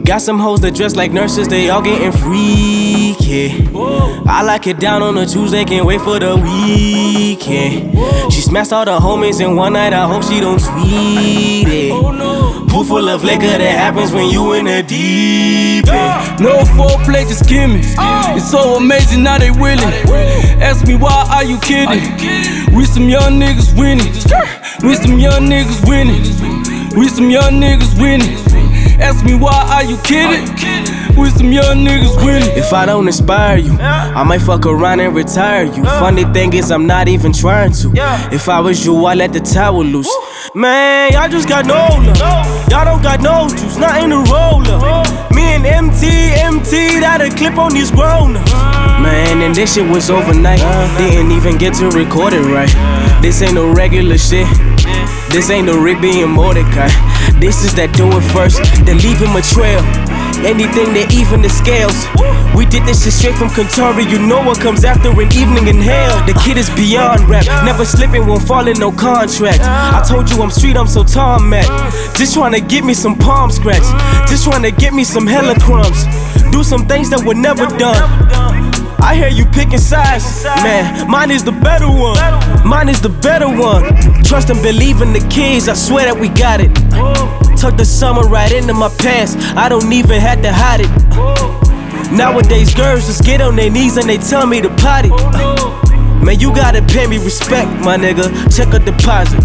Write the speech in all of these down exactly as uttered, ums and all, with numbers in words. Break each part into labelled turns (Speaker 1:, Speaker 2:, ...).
Speaker 1: got some hoes that dress like nurses, they all getting freaky. I like it down on a Tuesday, can't wait for the weekend. She smashed all the homies in one night, I hope she don't tweet it. Pool full of liquor, that happens when you in the deep end.
Speaker 2: No foreplay, just give me. It's so amazing, now they willing. Ask me why, are you kidding? We some young niggas winning. We some young niggas winning. We some young niggas winning. Ask me why, are you kidding? We some young niggas winning.
Speaker 1: If I don't inspire you, I might fuck around and retire you. Funny thing is, I'm not even trying to. If I was you, I'd let the towel loose. Man, y'all just got no love. Y'all don't got no juice, not in the roller. Me and M T, M T, that a clip on these grown-ups. Man, and this shit was overnight. Didn't even get to record it right. This ain't no regular shit. This ain't no Rigby and Mordecai. This is that do it first, then leave him a trail. Anything that even the scales. We did this shit straight from Centauri. You know what comes after an evening in hell. The kid is beyond rap, never slipping, won't fall in no contract. I told you I'm street, I'm so tarmac. Just trying to get me some palm scratch. Just trying to get me some hella crumbs. Do some things that were never done. I hear you picking sides, man, mine is the better one. Mine is the better one. Trust and believe in the kids, I swear that we got it. Tuck the summer right into my pants, I don't even have to hide it. Nowadays girls just get on their knees and they tell me to potty. Man, you gotta pay me respect, my nigga, check a deposit.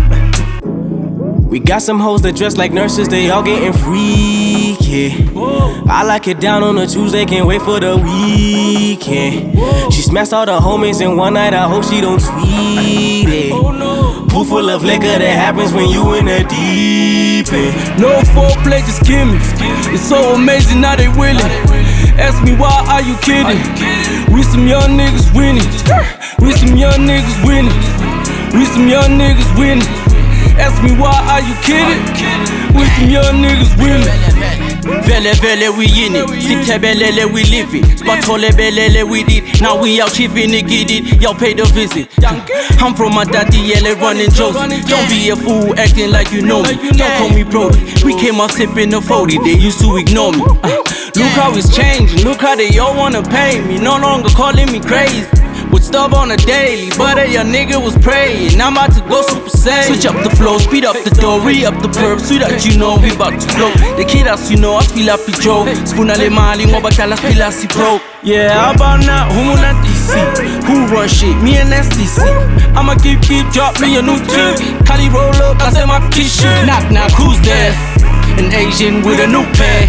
Speaker 1: We got some hoes that dress like nurses, they all getting freaky. I like it down on a Tuesday, can't wait for the weekend. She smashed all the homies in one night, I hope she don't tweet it. Pool full of liquor, that happens when you in the deep end.
Speaker 2: No foreplay, just give me. It's so amazing, now they willing. Ask me why, are you kidding? We some young niggas winning. We some young niggas winning. We some young niggas winning. Ask me why, are you kidding? We some young niggas winning.
Speaker 3: Vele vele we in it, sitebelele we live it. Spatole belele we did, now we out chipping it, get it. Y'all pay the visit. I'm from my daddy, yellow running Josie. Don't be a fool acting like you know me. Don't call me Brody. We came out sipping the forty, they used to ignore me. Uh, look how it's changing, look how they all wanna pay me. No longer calling me crazy. With stuff on a daily, but a young nigga was praying. I'm about to go super saiyan. Switch up the flow, speed up the door, re up the perp, so that you know we about to flow. The kid as you know, I feel like Joe. Spoon ale mali, ngoba kala spila si pro. Yeah, how about now? Who not D C? Who run shit? Me and S D C. I'ma keep, keep, drop me a new tune. Cali roll up, I say my kid shit. Knock, knock, who's there? An Asian with a new pair.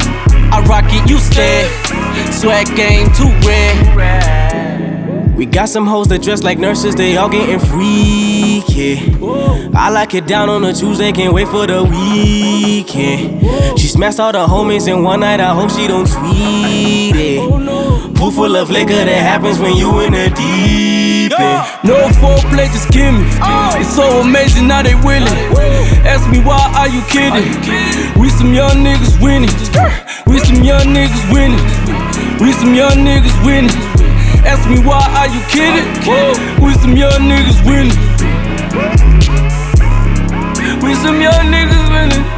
Speaker 3: I rock it, you stare. Swag game too rare.
Speaker 1: We got some hoes that dress like nurses, they all getting freaky. I like it down on a Tuesday, can't wait for the weekend. She smashed all the homies in one night, I hope she don't tweet it. Pool full of liquor, that happens when you in the deep end.
Speaker 2: No foreplay, just give me. It's so amazing, now they willing. Ask me why, are you kidding? We some young niggas winning. We some young niggas winning. We some young niggas winning. Ask me why, are you kidding? We some young niggas winning. We some young niggas winning.